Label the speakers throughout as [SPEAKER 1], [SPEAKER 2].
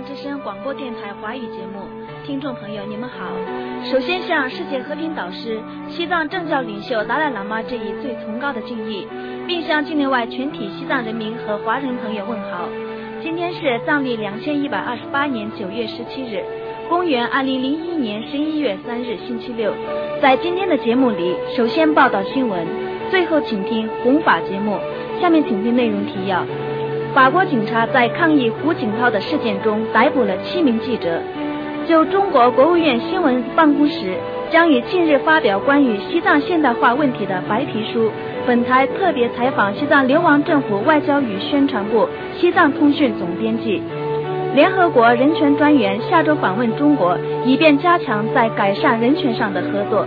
[SPEAKER 1] 之声广播电台华语节目，听众朋友你们好。首先向世界和平导师、西藏政教领袖达赖喇嘛致以最崇高的敬意，并向境内外全体西藏人民和华人朋友问好。今天是藏历2128年9月17日，公元2001年11月3日，星期六。在今天的节目里，首先报道新闻，最后请听弘法节目。下面请听内容提要。法国警察在抗议胡锦涛的事件中逮捕了7名记者。就中国国务院新闻办公室将于近日发表关于西藏现代化问题的白皮书，本台特别采访西藏流亡政府外交与宣传部西藏通讯总编辑。联合国人权专员下周访问中国，以便加强在改善人权上的合作。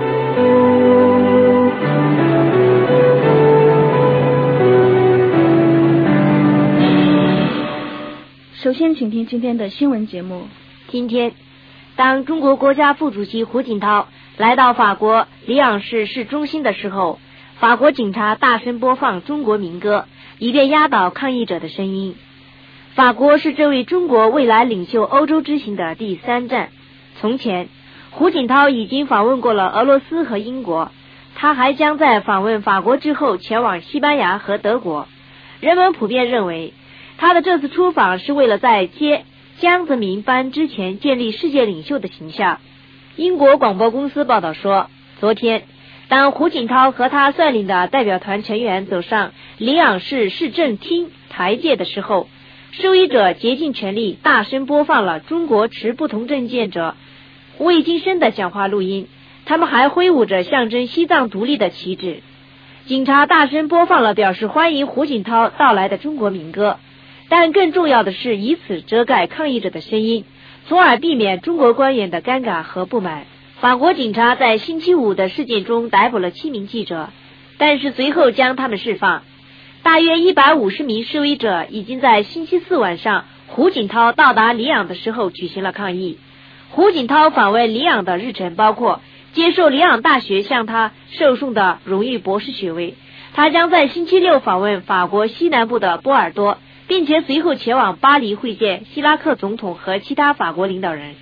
[SPEAKER 1] 首先请听今天的新闻节目。
[SPEAKER 2] 今天，当中国国家副主席胡锦涛来到法国里昂市市中心的时候，法国警察大声播放中国民歌，以便压倒抗议者的声音。法国是这位中国未来领袖欧洲之行的第3站。从前，胡锦涛已经访问过了俄罗斯和英国，他还将在访问法国之后前往西班牙和德国。人们普遍认为，他的这次出访是为了在接江泽民班之前建立世界领袖的形象。英国广播公司报道说，昨天当胡锦涛和他率领的代表团成员走上里昂市市政厅台阶的时候，示威者竭尽全力大声播放了中国持不同政见者魏金生的讲话录音，他们还挥舞着象征西藏独立的旗帜。警察大声播放了表示欢迎胡锦涛到来的中国民歌，但更重要的是以此遮盖抗议者的声音，从而避免中国官员的尴尬和不满。法国警察在星期五的事件中逮捕了7名记者，但是随后将他们释放。大约150名示威者已经在星期四晚上胡锦涛到达里昂的时候举行了抗议。胡锦涛访问里昂的日程包括接受里昂大学向他授送的荣誉博士学位，他将在星期六访问法国西南部的波尔多，并且随后前往巴黎会见希拉克总统和其他法国领导人。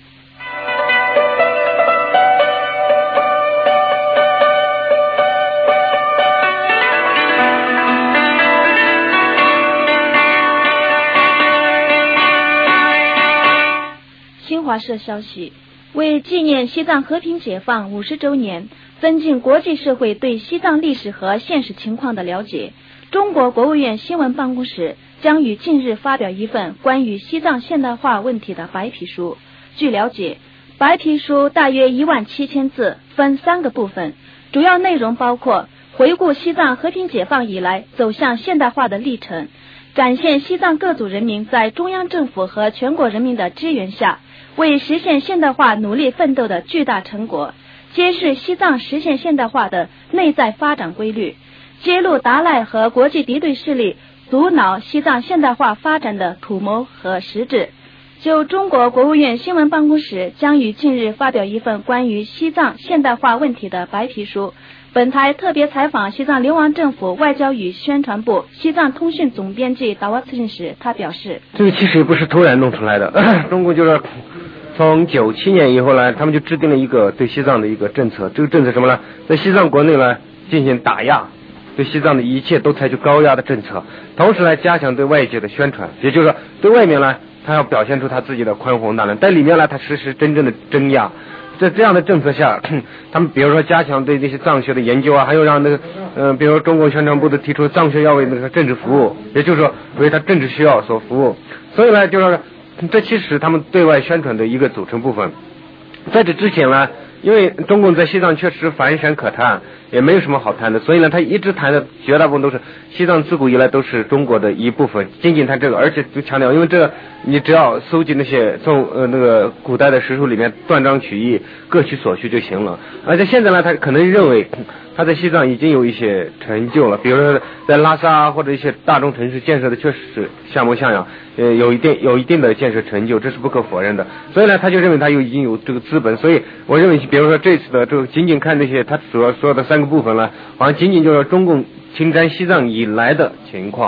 [SPEAKER 1] 新华社消息，为纪念西藏和平解放50周年，增进国际社会对西藏历史和现实情况的了解，中国国务院新闻办公室将于近日发表一份关于西藏现代化问题的白皮书。据了解，白皮书大约17000字，分3个部分，主要内容包括回顾西藏和平解放以来走向现代化的历程，展现西藏各族人民在中央政府和全国人民的支援下为实现现代化努力奋斗的巨大成果，揭示西藏实现现代化的内在发展规律，揭露达赖和国际敌对势力阻挠西藏现代化发展的图谋和实质。就中国国务院新闻办公室将于近日发表一份关于西藏现代化问题的白皮书，本台特别采访西藏流亡政府外交与宣传部西藏通讯总编辑达瓦次任时，他表示，
[SPEAKER 3] 这个其实也不是突然弄出来的，中国就是从97年以后呢，他们就制定了一个对西藏的一个政策。这个政策什么呢？在西藏国内呢进行打压，对西藏的一切都采取高压的政策，同时呢加强对外界的宣传，也就是说对外面呢他要表现出他自己的宽宏大量，但里面呢他实施真正的镇压。在这样的政策下，他们比如说加强对这些藏学的研究啊，还有让那个比如说中国宣传部的提出藏学要为那个政治服务，也就是说为他政治需要所服务。所以呢就是这其实他们对外宣传的一个组成部分。在这之前呢，因为中共在西藏确实乏善可谈，也没有什么好谈的，所以呢他一直谈的绝大部分都是西藏自古以来都是中国的一部分，仅仅谈这个，而且就强调，因为这个你只要搜集那些从那个古代的史书里面断章取义，各取所需就行了。而且现在呢他可能认为他在西藏已经有一些成就了，比如说在拉萨或者一些大中城市建设的确实是像模像样，有一定的建设成就，这是不可否认的。所以呢他就认为他已经有这个资本，所以我认为比如说这次的这个仅仅看这些他主要说的3个部分呢，好像仅仅就是中共侵占西藏以来的情况，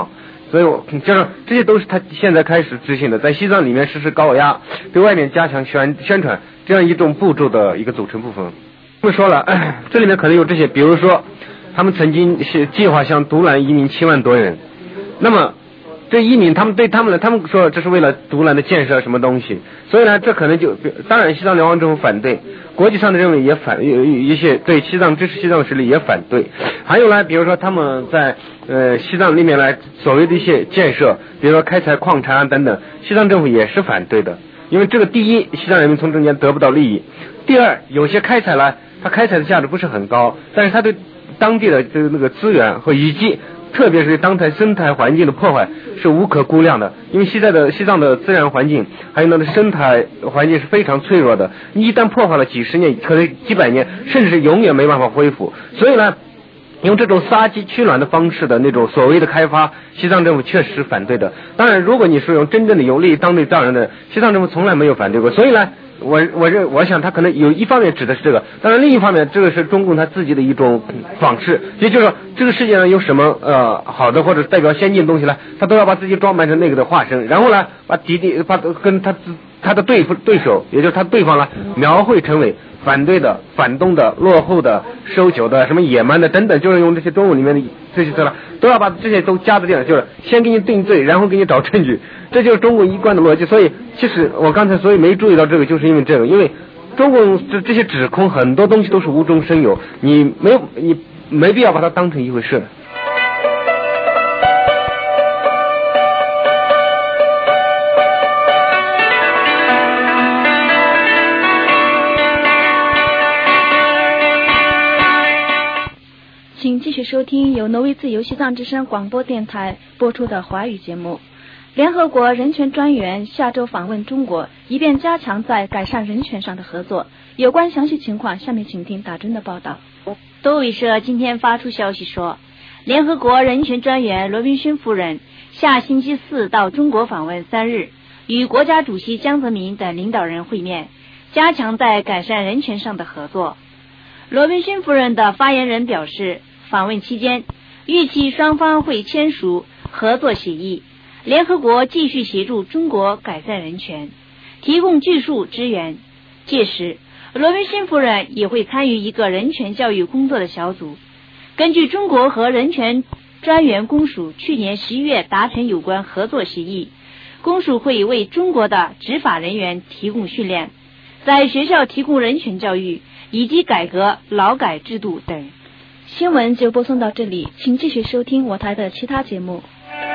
[SPEAKER 3] 所以就是这些都是他现在开始执行的，在西藏里面实施高压，对外面加强宣传这样一种步骤的一个组成部分。我们说了，这里面可能有这些，比如说他们曾经是计划向独兰移民7万多人，那么这移民他们说这是为了独兰的建设什么东西，所以呢这可能就当然西藏联邦政府反对，国际上的认为也有一些对西藏支持西藏势力也反对，还有呢比如说他们在西藏里面来所谓的一些建设，比如说开采矿产啊等等，西藏政府也是反对的，因为这个第一西藏人民从中间得不到利益，第二有些开采呢它开采的价值不是很高，但是它对当地的那个资源和以及特别是当地生态环境的破坏是无可估量的，因为西藏的自然环境还有那个生态环境是非常脆弱的，你一旦破坏了几十年可能几百年甚至是永远没办法恢复，所以呢用这种杀鸡取卵的方式的那种所谓的开发，西藏政府确实反对的。当然如果你是用真正的有利于当地藏人的，西藏政府从来没有反对过，所以呢我想他可能有一方面指的是这个，当然另一方面这个是中共他自己的一种仿制，也就是说这个世界上有什么好的或者代表先进的东西呢，他都要把自己装扮成那个的化身，然后呢把跟他的对手也就是他对方呢描绘成为反对的、反动的、落后的、收缴的、什么野蛮的等等，就是用这些中文里面的这些词了，都要把这些都加在这样，就是先给你定罪，然后给你找证据，这就是中国一贯的逻辑。所以其实我刚才没注意到这个，就是因为这个，因为中共这些指控很多东西都是无中生有，你没必要把它当成一回事。
[SPEAKER 1] 请继续收听由挪威自由西藏之声广播电台播出的华语节目。联合国人权专员下周访问中国，以便加强在改善人权上的合作。有关详细情况，下面请听打针的报道。
[SPEAKER 2] 多维社今天发出消息说，联合国人权专员罗宾逊夫人下星期4到中国访问3日，与国家主席江泽民等领导人会面，加强在改善人权上的合作。罗宾逊夫人的发言人表示，访问期间预期双方会签署合作协议，联合国继续协助中国改善人权，提供技术支援。届时罗宾逊夫人也会参与一个人权教育工作的小组。根据中国和人权专员公署去年11月达成有关合作协议，公署会为中国的执法人员提供训练，在学校提供人权教育以及改革劳改制度等。
[SPEAKER 1] 新闻就播送到这里，请继续收听我台的其他节目。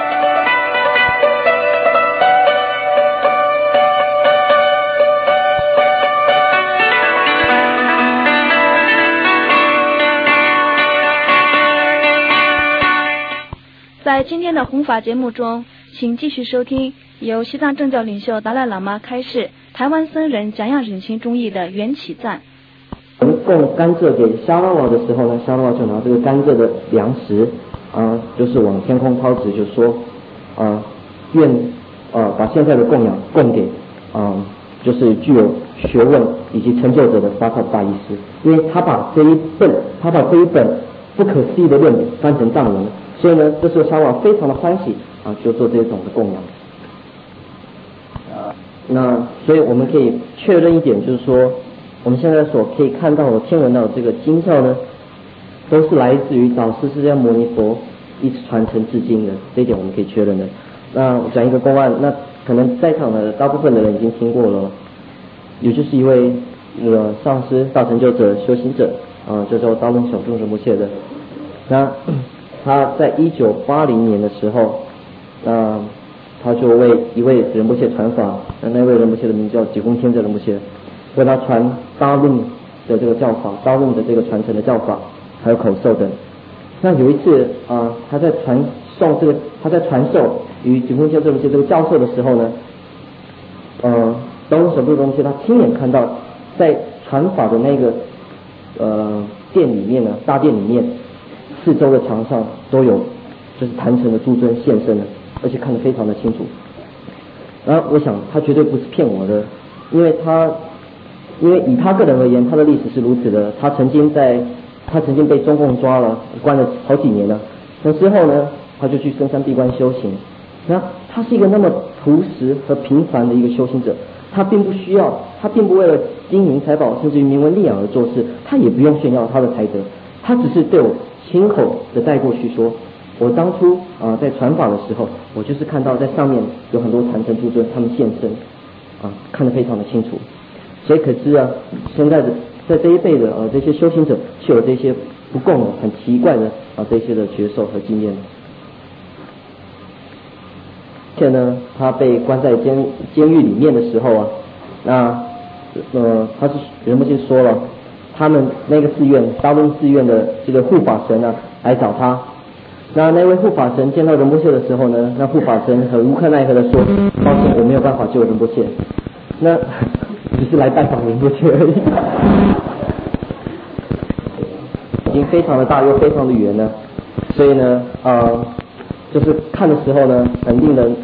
[SPEAKER 1] 在今天的弘法节目中，请继续收听由西藏政教领袖达赖喇嘛开示台湾僧人讲样忍情中义的缘起赞。
[SPEAKER 4] 供甘蔗给沙拉瓦的时候呢，沙拉瓦就拿这个甘蔗的粮食就是往天空抛掷，就说愿把现在的供养供给就是具有学问以及成就者的巴克大医师，因为他把这一本不可思议的论点翻成藏文，所以呢这时候沙拉瓦非常的欢喜就做这种的供养。那所以我们可以确认一点，就是说我们现在所可以看到的天文到这个经教呢，都是来自于导师释迦牟尼佛一直传承至今的，这一点我们可以确认的。那我讲一个公案，那可能在场的大部分的人已经听过了，也就是一位上师大成就者修行者就叫达隆小众仁波切的。那他在1980年的时候，他就为一位仁波切传法，那位仁波切的名叫吉公天者仁波切，为他传大论的这个教法，大论的这个传承的教法，还有口授等。那有一次他在传授与吉公天者仁波切这个教授的时候呢，达隆小众仁波切他亲眼看到在传法的那个殿里面呢，大殿里面四周的墙上都有就是坛城的诸尊现身的，而且看得非常的清楚。然后我想他绝对不是骗我的，因为以他个人而言，他的历史是如此的，他曾经被中共抓了，关了好几年了。那之后呢， 他就去深山闭关修行。那他是一个那么朴实和平凡的一个修行者，他并不为了金银财宝甚至于名闻利养而做事，他也不用炫耀他的才德，他只是对我亲口的带过去说，我当初在传法的时候，我就是看到在上面有很多坛城诸尊他们现身看得非常的清楚。所以可知现在的在这一辈的这些修行者是有这些不共的很奇怪的这些的觉受和经验。而且呢，他被关在监狱里面的时候他是仁波切说了，他们那个寺院大温寺院的这个护法神来找他。那位护法神见到仁波切的时候呢，那护法神很无可奈何的说，抱歉，我没有办法救仁波切，那只是来拜访仁波切而已。已经非常的大又非常的圆了，所以呢就是看的时候呢很令人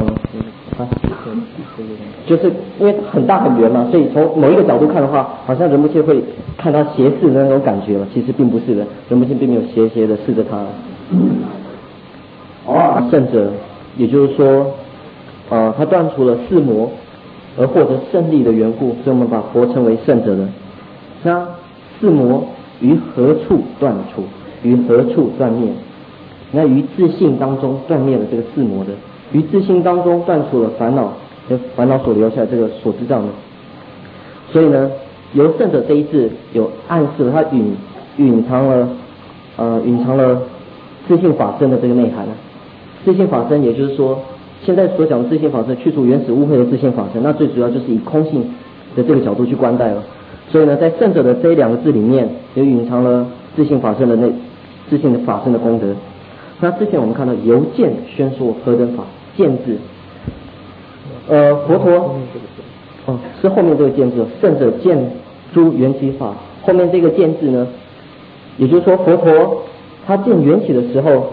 [SPEAKER 4] 就是因为很大很圆嘛，所以从某一个角度看的话，好像仁波切会看他斜视的那种感觉了，其实并不是的，仁波切并没有斜斜的视着他。圣者也就是说他断除了四魔而获得胜利的缘故，所以我们把佛称为圣者的。那四魔于何处断除，于何处断灭？那于自性当中断灭了这个四魔的，于自性当中断除了烦恼所留下的这个所知障的。所以呢，由圣者这一字有暗示了他蕴藏了自性法身的这个内涵。自性法身也就是说现在所讲的自性法身，去除原始污秽的自性法身，那最主要就是以空性的这个角度去观待了。所以呢，在圣者的这两个字里面有蕴藏了自性法身的自性的法身的功德。那之前我们看到由见宣说何等法，见字佛陀是后面这个见字，圣者见诸缘起法，后面这个见字呢，也就是说佛陀他见缘起的时候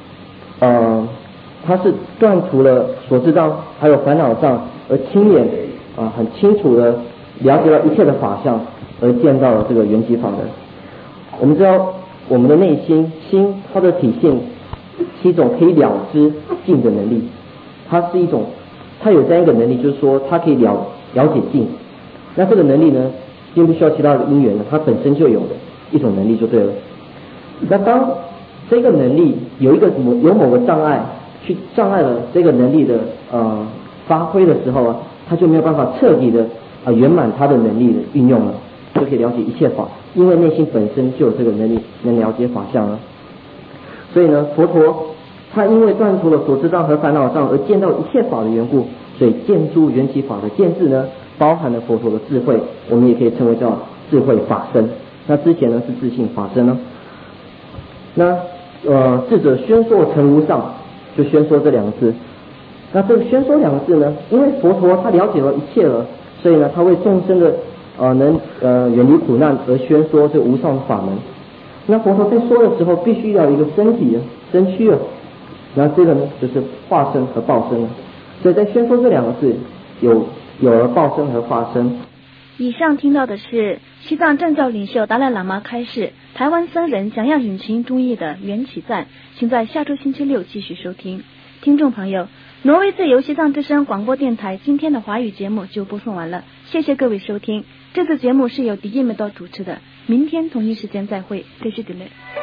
[SPEAKER 4] 他是断除了所知障还有烦恼障，而亲眼很清楚的了解到一切的法相，而见到了这个缘起法的。我们知道我们的内心它的体现是一种可以了知境的能力，它有这样一个能力，就是说它可以了解境。那这个能力呢，并不需要其他的因缘的，它本身就有的一种能力就对了。那当这个能力有某个障碍去障碍了这个能力的发挥的时候他就没有办法彻底的圆满他的能力的运用了，就可以了解一切法，因为内心本身就有这个能力能了解法相了。所以呢，佛陀他因为断除了所知障和烦恼障而见到一切法的缘故，所以见诸缘起法的见字呢，包含了佛陀的智慧，我们也可以称为叫智慧法身。那之前呢是自性法身呢。那智者宣说成无上，就宣说这两个字。那这个宣说两个字呢，因为佛陀他了解了一切了，所以呢他为众生的能远离苦难而宣说这无上的法门。那佛陀在说的时候必须要有一个身体身躯那这个呢就是化身和报身了。所以在宣说这两个字有了报身和化身。
[SPEAKER 1] 以上听到的是西藏政教领袖达赖喇嘛开示台湾僧人想要引擎中译的缘起赞，请在下周星期六继续收听。听众朋友，挪威自由西藏之声广播电台今天的华语节目就播送完了，谢谢各位收听。这次节目是由迪叶梅多主持的，明天同一时间再会，这是迪雷。